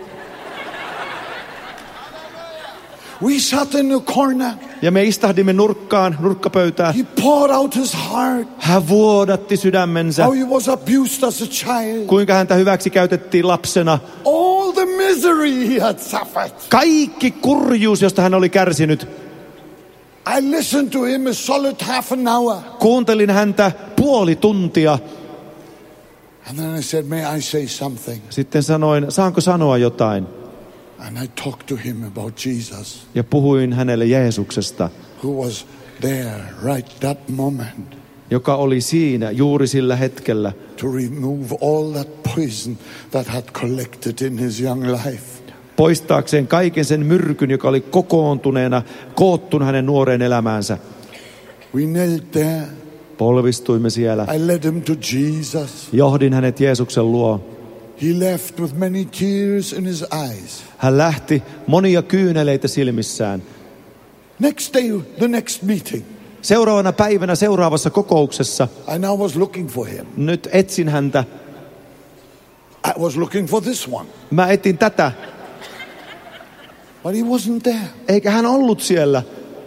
We sat in a corner. Ja me istahdimme nurkkaan, nurkkapöytään. He poured out his heart. Hän vuodatti sydämensä. How he was abused as a child. Kuinka häntä hyväksi käytettiin lapsena. All the misery he had suffered. Kaikki kurjuus, josta hän oli kärsinyt. I listened to him a solid half an hour. Kuuntelin häntä puoli tuntia. And then I said, may I say something? Sitten sanoin, saanko sanoa jotain? And I talked to him about Jesus. Ja puhuin hänelle Jeesuksesta, Who was there right that moment. joka oli siinä juuri sillä hetkellä. To remove all that poison that had collected in his young life. Poistaakseen kaiken sen myrkyn, joka oli kokoontuneena, koottuna hänen nuoreen elämäänsä. We knelt there. Polvistuimme siellä. I led him to Jesus. Johdin hänet Jeesuksen luo. He left with many tears in his eyes. Hän lähti monia kyyneleitä silmissään. Next day, the next meeting. Seuraavana päivänä seuraavassa kokouksessa. I now was looking for him. Nyt etsin häntä. I was looking for this one. Mä etin tätä. But he wasn't there. Eikä hän ollut siellä.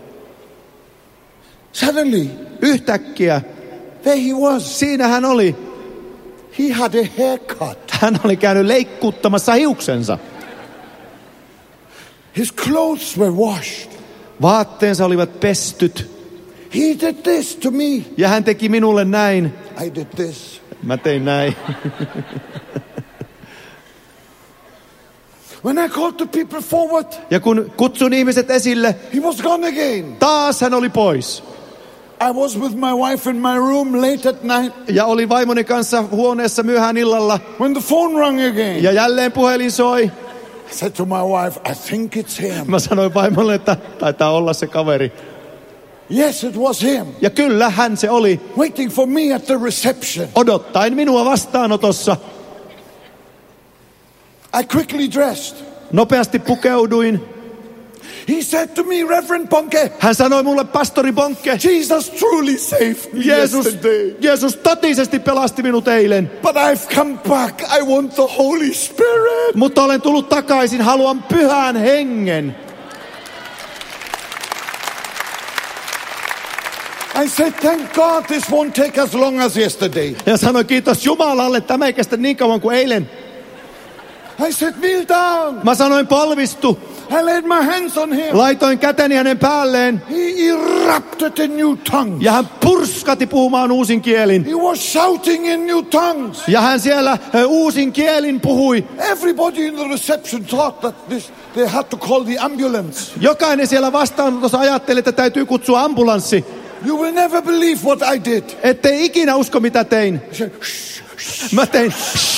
Suddenly, Yhtäkkiä there he was. siinä hän oli. He had a haircut. Hän oli käynyt leikkuuttamassa hiuksensa. His clothes were washed. Vaatteensa olivat pestyt. He did this to me. Ja hän teki minulle näin. I did this. Mä tein näin. When I called the people forward, Ja kun kutsun ihmiset esille, he was gone again. taas hän oli pois. I was with my wife in my room late at night. Ja oli vaimoni kanssa huoneessa myöhään illalla. When the phone rang again, Ja jälleen puhelin soi. I said to my wife, I think it's him. Mä sanoin vaimolle, että taitaa olla se kaveri. Yes, it was him. Ja kyllä hän se oli. Waiting for me at the reception. Odottaen minua vastaanotossa. I quickly dressed. Nopeasti pukeuduin. He said to me, Reverend Bonke, Hän sanoi mulle, pastori Bonke, Jesus truly saved me Jeesus, yesterday. Jeesus totisesti pelasti minut eilen. But I've come back. I want the Holy Spirit. Mutta olen tullut takaisin, haluan pyhän hengen. I said, thank God this won't take as long as yesterday. Ja sanoin kiitos Jumalalle, tämä ei kestä niin kauan kuin eilen. I said, kneel down. Mä sanoin polvistu. I laid my hands on him. Laitoin käteni hänen päälleen. He erupted in new tongues. Ja hän purskati puhumaan uusin kielin. He was shouting in new tongues. Ja hän siellä uusin kielin puhui. Everybody in the reception thought that this, they had to call the ambulance. Jokainen siellä vastaanotossa ajatteli, että täytyy kutsua ambulanssi. You will never believe what I did. Ettei ikinä usko, mitä tein. I said, shh, shh. Mä tein.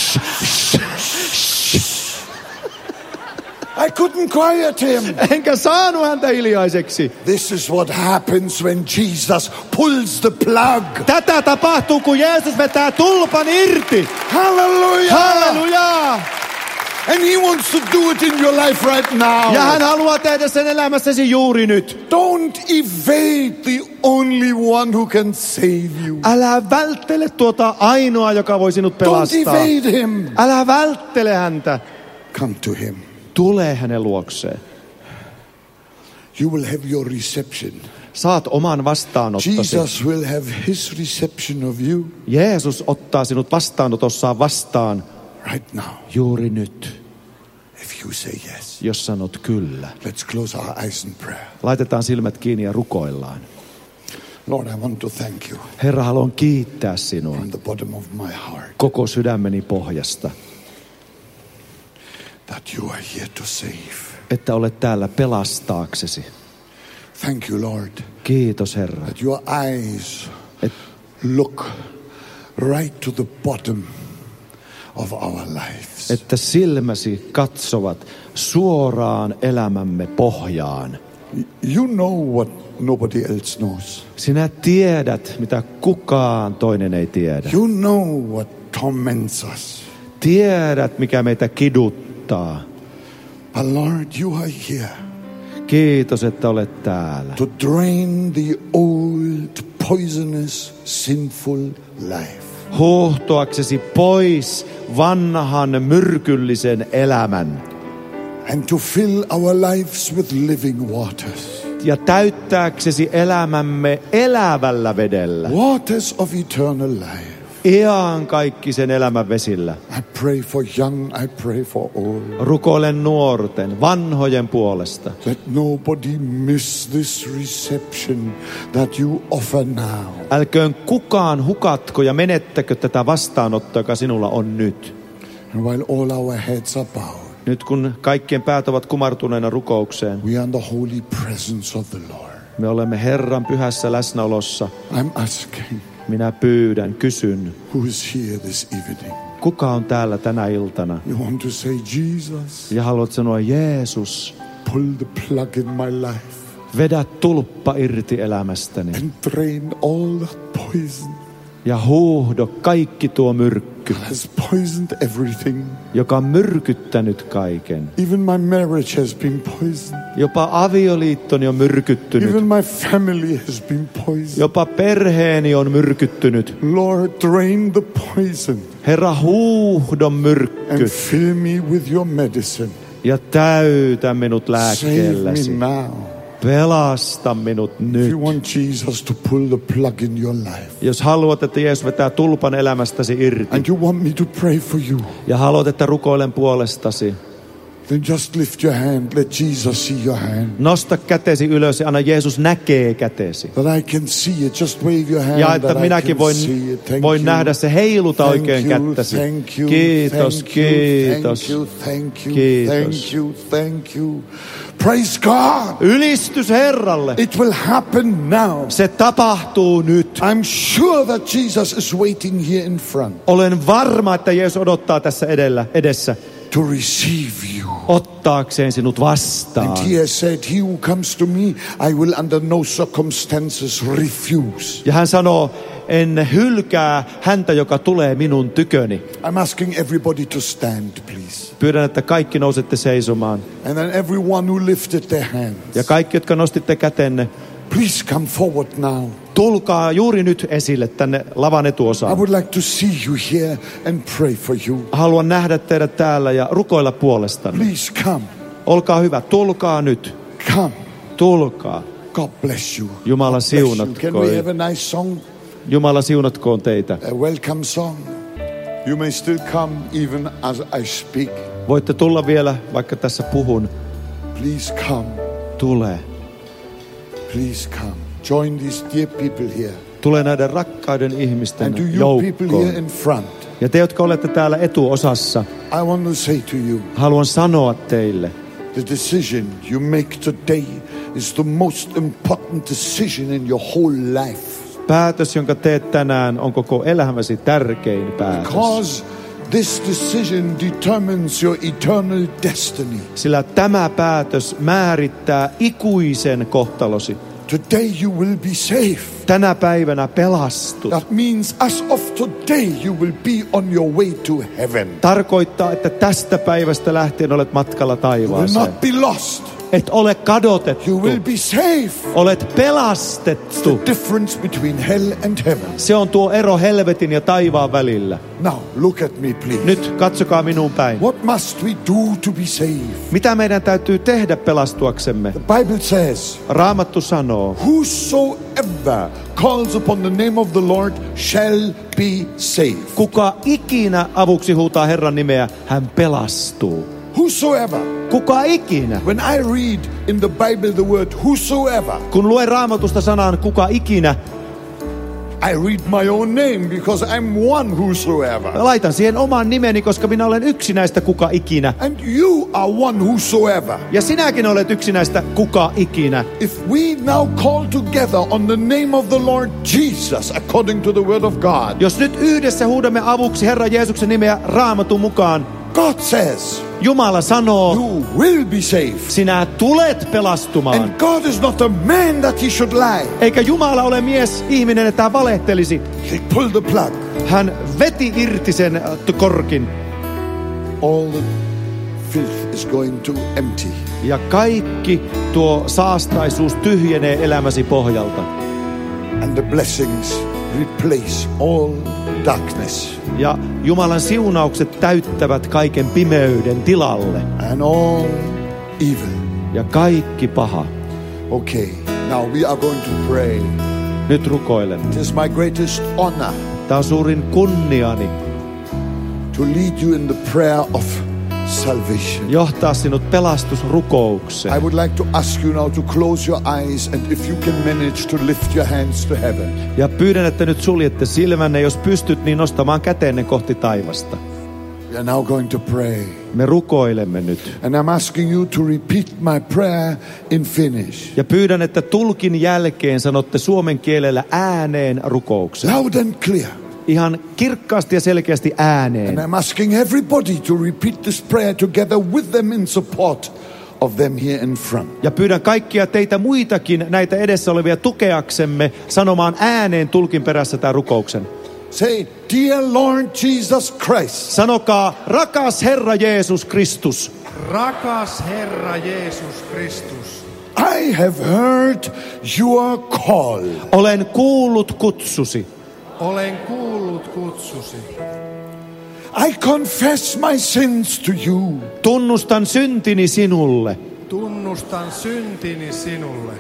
I couldn't quiet him. Enkä saanut häntä hiljaiseksi. This is what happens when Jesus pulls the plug. Tätä tapahtuu, kun Jeesus vetää tulpan irti. Hallelujah. Halleluja! And he wants to do it in your life right now. Ja hän haluaa tehdä sen elämässäsi juuri nyt. Don't evade the only one who can save you. Älä välttele tuota ainoa, joka voi sinut Don't pelastaa. evade him. Älä välttele häntä. Come to him. Tule hänen luokseen. You will have your reception. Saat oman vastaanottasi. Jesus will have his reception of you. Jeesus ottaa sinut vastaanotossaan vastaan Right now. juuri nyt. If you say yes. Jos sanot kyllä. Let's close our eyes in prayer. Laitetaan silmät kiinni ja rukoillaan. Lord, I want to thank you Herra, haluan kiittää sinua from the bottom of my heart koko sydämeni pohjasta, that you are here to save. että olet täällä pelastaaksesi. Thank you, Lord, Kiitos, Herra. that your eyes Et, look right to the bottom of our lives. että silmäsi katsovat suoraan elämämme pohjaan. You know what nobody else knows. Sinä tiedät, mitä kukaan toinen ei tiedä. You know what torments us. Tiedät, mikä meitä kiduttaa. But Lord, you are here Kiitos, että olet täällä. to drain the old, poisonous, sinful life. Huuhtoaksesi pois vanhan myrkyllisen elämän. And to fill our lives with living waters. Ja täyttääksesi elämämme elävällä vedellä. Waters of eternal life. Iankaikkisen elämän vesillä. I pray for young, I pray for old. Rukoilen nuorten, vanhojen puolesta. Let nobody miss this reception that you offer now. Älköön kukaan hukatko ja menettäkö tätä vastaanottoa, joka sinulla on nyt. And while all our heads are bowed, Nyt kun kaikkien päät ovat kumartuneena rukoukseen, we are in the holy presence of the Lord. me olemme Herran pyhässä läsnäolossa. I'm asking, Minä pyydän, kysyn, who is here this evening? kuka on täällä tänä iltana? You want to say, Jesus, Ja haluat sanoa, Jeesus, pull the plug in my life vedä tulppa irti elämästäni and drain all that poison ja huuhdo kaikki tuo myrkky, that has poisoned everything. joka on myrkyttänyt kaiken. Even my marriage has been poisoned. Jopa avioliittoni on myrkyttynyt. Even my family has been poisoned. Jopa perheeni on myrkyttynyt. Lord, drain the poison Herra, huuhdon myrkky and fill me with your medicine. ja täytä minut Save lääkkeelläsi. me now. Pelasta minut If nyt. you want Jesus to pull the plug in your life, Jos haluat, että Jeesus vetää tulpan elämästäsi irti and you want me to pray for you, ja haluat, että rukoilen puolestasi, then just lift your hand. Let Jesus see your hand. nosta kätesi ylös ja anna Jeesus näkee kätesi. That I can see it. Just wave your hand. Ja että that I minäkin can voin, see it. Thank voin you. nähdä se, heiluta Thank oikein you, kättäsi. Thank you, Kiitos, thank you, kiitos, Thank you, thank you, kiitos. thank you, thank you. Praise God. Ylistys Herralle. It will happen now. Se tapahtuu nyt. I'm sure that Jesus is waiting here in front Olen varma, että Jeesus odottaa tässä edellä, edessä to receive you. ottaakseen sinut vastaan. And he has said, he who comes to me, I will under no circumstances refuse. Ja hän sanoo, en hylkää häntä, joka tulee minun tyköni. I'm asking everybody to stand, please. Pyydän, että kaikki nousette seisomaan. And then everyone who lifted their hands, Ja kaikki, jotka nostitte kätenne, please come forward now. tulkaa juuri nyt esille tänne lavan I etuosaan. would like to see you here and pray for you. Haluan nähdä teidät täällä ja rukoilla puolestanne. Please come, Olkaa hyvä, tulkaa nyt. come. Tulkaa. God bless you. Jumala God bless you. Can siunatkoon. we have a nice song? Jumala siunatkoon teitä. A welcome song. You may still come even as I speak. Voitte tulla vielä, vaikka tässä puhun. Please come. Tule. Please come. Join these dear people here. Tule näiden rakkaiden ihmisten And to you people here joukkoon. in front, Ja te, jotka olette täällä etuosassa, I want to say to you, haluan sanoa teille, the decision you make today is the most important decision in your whole life. päätös, jonka teet tänään, on koko elämäsi tärkein päätös. Because this decision determines your eternal destiny. Sillä tämä päätös määrittää ikuisen kohtalosi. Today you will be safe. Tänä päivänä pelastut. That means as of today you will be on your way to heaven. Tarkoittaa, että tästä päivästä lähtien olet matkalla You will taivaaseen. not be lost. Et ole kadotettu. You will be safe. Olet pelastettu. The difference between hell and heaven. Se on tuo ero helvetin ja taivaan välillä. Now look at me please. Nyt katsokaa minuun päin. What must we do to be saved? Mitä meidän täytyy tehdä pelastuaksemme? The Bible says, Raamattu sanoo, whosoever calls upon the name of the Lord shall be saved. kuka ikinä avuksi huutaa Herran nimeä, hän pelastuu. Whosoever. Kuka ikinä. When I read in the Bible the word whosoever, Kun luen Raamatusta sanan kuka ikinä, I read my own name because I'm one whosoever. laitan siihen oman nimeni, koska minä olen yksi näistä kuka ikinä. And you are one whosoever. Ja sinäkin olet yksi näistä kuka ikinä. If we now call together on the name of the Lord Jesus according to the word of God, Jos nyt yhdessä huudamme avuksi Herran Jeesuksen nimeä Raamatun mukaan, God says Jumala sanoo, you will be saved. sinä tulet pelastumaan. And God is not a man that he should lie. Eikä Jumala ole mies, ihminen, että hän valehtelisi. He pulled the plug. Hän veti irti sen äh, korkin. All the filth is going to empty. Ja kaikki tuo saastaisuus tyhjenee elämäsi pohjalta. And the blessings replace all darkness. Ja Jumalan siunaukset täyttävät kaiken pimeyden tilalle. And all evil. Ja kaikki paha. Okay, now we are going to pray. Nyt rukoilen. It is my greatest honor Tämä on suurin kunniani to lead you in the prayer of salvation. johtaa sinut I pelastusrukoukseen. would like to ask you now to close your eyes and if you can manage to lift your hands to heaven. Ja pyydän, että nyt suljette silmänne, jos pystyt, niin nostamaan käteenne kohti taivasta. We are now going to pray. Me rukoilemme nyt. And I'm asking you to repeat my prayer in Finnish. Ja pyydän, että tulkin jälkeen sanotte suomen kielellä ääneen rukouksen. Loud and clear. Ihan kirkkaasti ja selkeästi ääneen. And I'm asking everybody to repeat this prayer together with them in support of them here in front. Ja pyydän kaikkia teitä muitakin näitä edessä olevia tukeaksemme sanomaan ääneen tulkin perässä tämän rukouksen. Say, dear Lord Jesus Christ, Sanokaa, rakas Herra Jeesus Kristus, Rakas Herra Jeesus Kristus, I have heard your call. olen kuullut kutsusi. olen kuullut kutsusi. I confess my sins to you. Tunnustan syntini sinulle. Tunnustan syntini sinulle.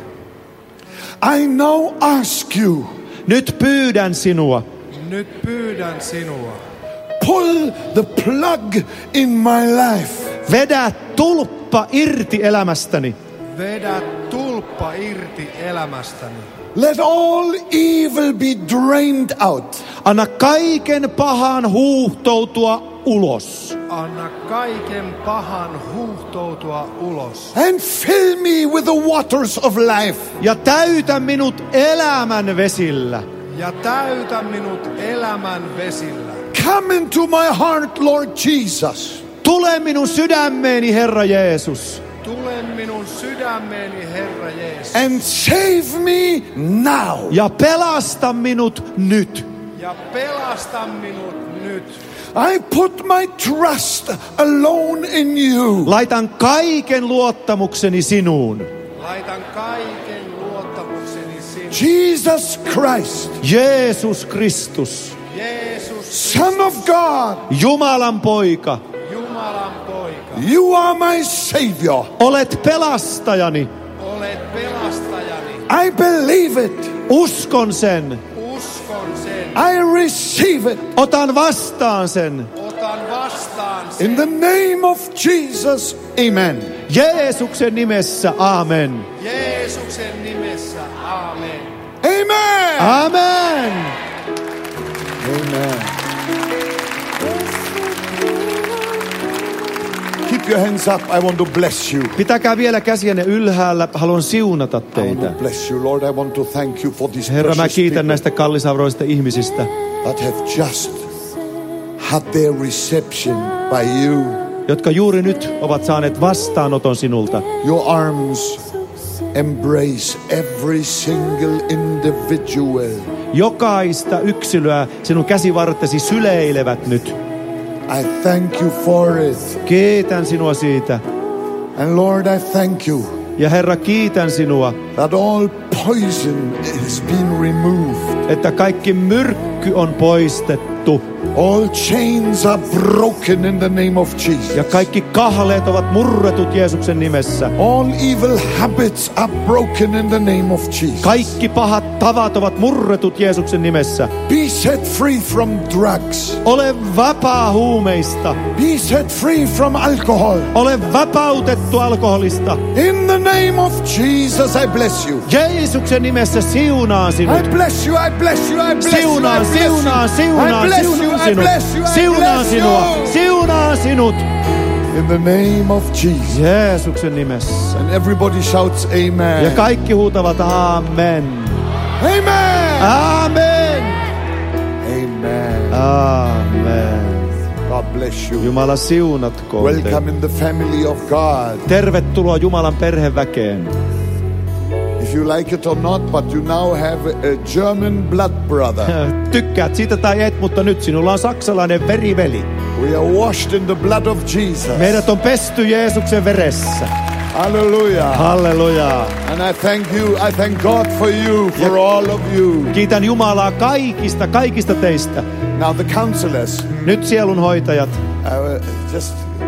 I now ask you, Nyt pyydän sinua, Nyt pyydän sinua. pull the plug in my life. vedä tulppa irti elämästäni. Vedä tulppa irti elämästäni. Let all evil be drained out. Anna kaiken pahan huuhtoutua ulos. Anna kaiken pahan huuhtoutua ulos. And fill me with the waters of life. Ja täytä minut elämän vesillä. Ja täytä minut elämän vesillä. Come into my heart, Lord Jesus. Tule minun sydämeeni, Herra Jeesus. Tule minun sydämeeni, Herra Jeesus. And save me now. Ja pelasta minut nyt. Ja pelasta minut nyt. I put my trust alone in you. Laitan kaiken luottamukseni sinuun. Laitan kaiken luottamukseni sinuun. Jesus Christ, Jeesus Kristus, Jeesus, Son of God, Jumalan poika, Jumalan poika. you are my Savior. olet pelastajani. Olet pelastajani. I believe it. Uskon sen. Uskon sen. I receive it. Otan vastaan sen. Otan vastaan sen. In the name of Jesus, amen. Jeesuksen nimessä, aamen. Jeesuksen nimessä, aamen. Amen. Amen. Amen. Keep your hands up. I want to bless you. Pitäkää vielä käsiänne ylhäällä. Haluan siunata I want teitä. to bless you, Lord. I want to thank you for these Herra, mä precious kiitän people näistä kallisarvoisista ihmisistä, that have just had their reception by you. jotka juuri nyt ovat saaneet vastaanoton sinulta. Your arms embrace every single individual. Jokaista yksilöä sinun käsivartesi syleilevät nyt. I thank you for it. Kiitän sinua siitä. And Lord, I thank you Ja Herra, kiitän sinua, that all poison has been removed. että kaikki myrkky on poistettu. All chains are broken in the name of Jesus. Ja kaikki kahleet ovat murretut Jeesuksen nimessä. All evil habits are broken in the name of Jesus. Kaikki pahat tavat ovat murretut Jeesuksen nimessä. Be set free from drugs. Ole vapaa huumeista. Be set free from alcohol. Ole vapautettu alkoholista. In the name of Jesus, I bless you. Jeesuksen nimessä siunaan I sinut. bless you, I bless you, I bless you, Siunaan, I bless siunaan, you. siunaan, I bless you, siunaan I sinut. bless you, I Siunaan bless sinua. you. Siunaan sinut. In the name of Jesus. Jeesuksen nimessä. And everybody shouts amen. Ja kaikki huutavat amen. Amen. Amen. Amen. Amen. God bless you. Jumala siunatkoon Welcome teitä. in the family of God. Tervetuloa Jumalan perheväkeen. If you like it or not, but you now have a German blood brother. Tykkäät siitä tai et, mutta nyt sinulla on saksalainen veriveli. We are washed in the blood of Jesus. Meidät on pesty Jeesuksen veressä. Hallelujah. Halleluja. And I thank you, I thank God for you, for all of you. Kiitän Jumalaa kaikista, kaikista teistä. Now the counselors, Nyt sielunhoitajat. uh, just